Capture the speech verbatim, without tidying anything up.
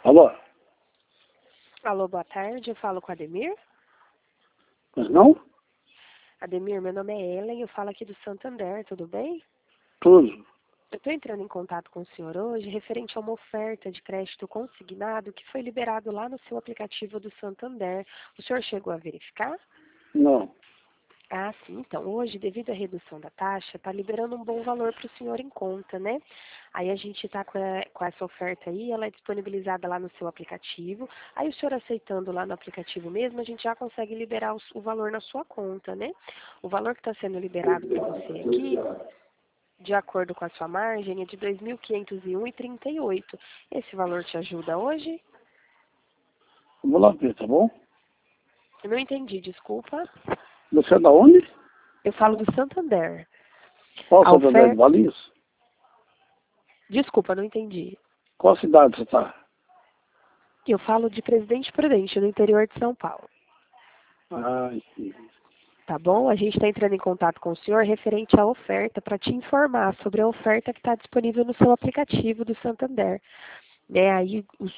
Alô? Alô, boa tarde, eu falo com a Ademir. Mas não? Ademir, meu nome é Ellen, eu falo aqui do Santander, tudo bem? Tudo. Eu estou entrando em contato com o senhor hoje referente a uma oferta de crédito consignado que foi liberado lá no seu aplicativo do Santander. O senhor chegou a verificar? Não. Ah, sim. Então, hoje, devido à redução da taxa, está liberando um bom valor para o senhor em conta, né? Aí a gente está com, a- com essa oferta aí, ela é disponibilizada lá no seu aplicativo. Aí o senhor aceitando lá no aplicativo mesmo, a gente já consegue liberar o, o valor na sua conta, né? O valor que está sendo liberado para você aqui, de acordo com a sua margem, é de dois mil quinhentos e um reais e trinta e oito centavos. Esse valor te ajuda hoje? Vamos lá ver, tá bom? Eu não entendi, desculpa. Você é da onde? Eu falo do Santander. Qual A Santander de oferta... Valinhos? Desculpa, não entendi. Qual cidade você está? Eu falo de Presidente Prudente, no interior de São Paulo. Ah, sim. Tá bom? A gente está entrando em contato com o senhor referente à oferta para te informar sobre a oferta que está disponível no seu aplicativo do Santander. Né? Aí o